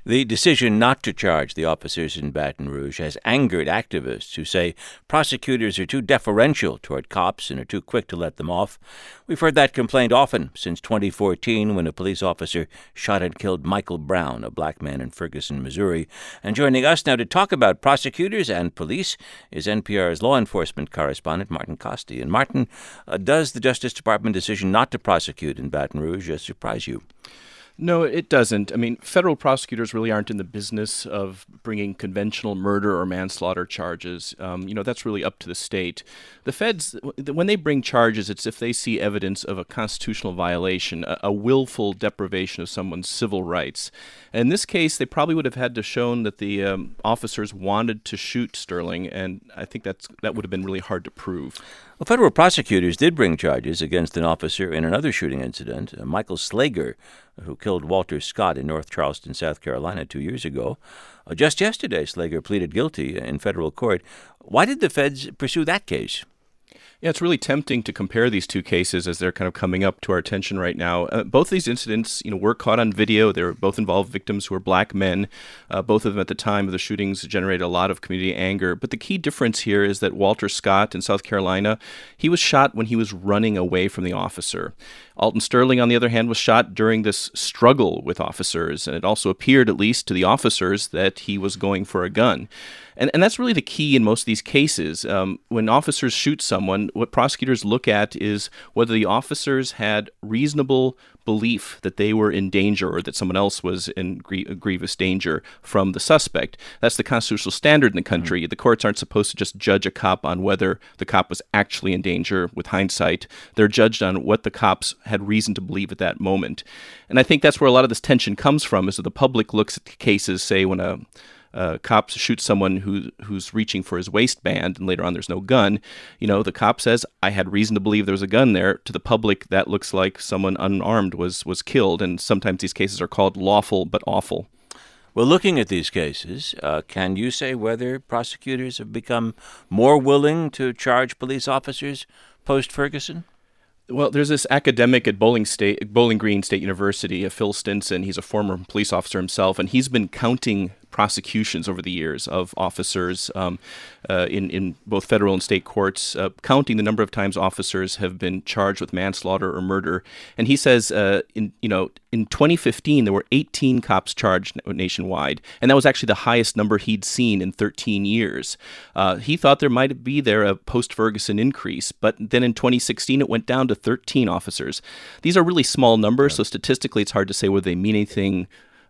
The decision not to charge the officers in Baton Rouge has angered activists who say prosecutors are too deferential toward cops and are too quick to let them off. We've heard that complaint often since 2014 when a police officer shot and killed Michael Brown, a black man in Ferguson, Missouri. And joining us now to talk about prosecutors and police is NPR's law enforcement correspondent, Martin Kaste. And Martin, does the Justice Department decision not to prosecute in Baton Rouge surprise you? No, it doesn't. I mean, federal prosecutors really aren't in the business of bringing conventional murder or manslaughter charges. That's really up to the state. The feds, when they bring charges, it's if they see evidence of a constitutional violation, a willful deprivation of someone's civil rights. And in this case, they probably would have had to shown that the officers wanted to shoot Sterling, and I think that would have been really hard to prove. Well, federal prosecutors did bring charges against an officer in another shooting incident, Michael Slager, who killed Walter Scott in North Charleston, South Carolina 2 years ago. Just yesterday, Slager pleaded guilty in federal court. Why did the feds pursue that case? Yeah, it's really tempting to compare these two cases as they're kind of coming up to our attention right now. Both of these incidents, were caught on video. They were both involved victims who were black men. Both of them at the time of the shootings generated a lot of community anger. But the key difference here is that Walter Scott in South Carolina, he was shot when he was running away from the officer. Alton Sterling, on the other hand, was shot during this struggle with officers, and it also appeared, at least to the officers, that he was going for a gun. And that's really the key in most of these cases. When officers shoot someone, what prosecutors look at is whether the officers had reasonable belief that they were in danger or that someone else was in grievous danger from the suspect. That's the constitutional standard in the country. The courts aren't supposed to just judge a cop on whether the cop was actually in danger with hindsight. They're judged on what the cops had reason to believe at that moment. And I think that's where a lot of this tension comes from, is that the public looks at cases, say, when a cop shoots someone who's reaching for his waistband and later on there's no gun. The cop says, I had reason to believe there was a gun there. To the public, that looks like someone unarmed was killed, and sometimes these cases are called lawful but awful. Well, looking at these cases, can you say whether prosecutors have become more willing to charge police officers post-Ferguson? Well, there's this academic at Bowling Green State University, Phil Stinson. He's a former police officer himself, and he's been counting prosecutions over the years of officers in both federal and state courts, counting the number of times officers have been charged with manslaughter or murder. And he says in 2015, there were 18 cops charged nationwide, and that was actually the highest number he'd seen in 13 years. He thought there might be a post-Ferguson increase, but then in 2016, it went down to 13 officers. These are really small numbers, so statistically, it's hard to say whether they mean anything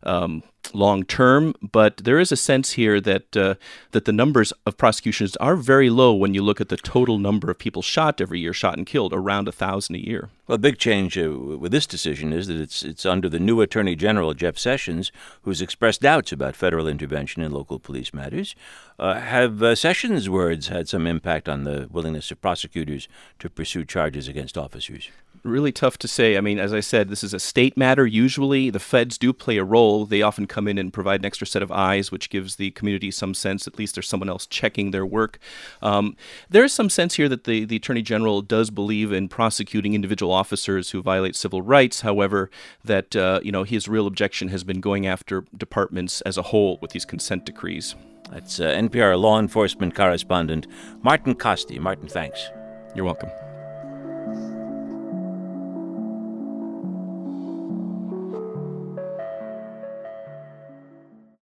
long term, but there is a sense here that the numbers of prosecutions are very low when you look at the total number of people shot every year, shot and killed, around 1,000 a year. Well, a big change with this decision is that it's under the new Attorney General, Jeff Sessions, who's expressed doubts about federal intervention in local police matters. Have Sessions' words had some impact on the willingness of prosecutors to pursue charges against officers? Really tough to say. I mean, as I said, this is a state matter. Usually the feds do play a role. They often come in and provide an extra set of eyes, which gives the community some sense at least there's someone else checking their work. There is some sense here that the Attorney General does believe in prosecuting individual officers who violate civil rights. However, that his real objection has been going after departments as a whole with these consent decrees. That's NPR law enforcement correspondent Martin Kaste. Martin, thanks. You're welcome.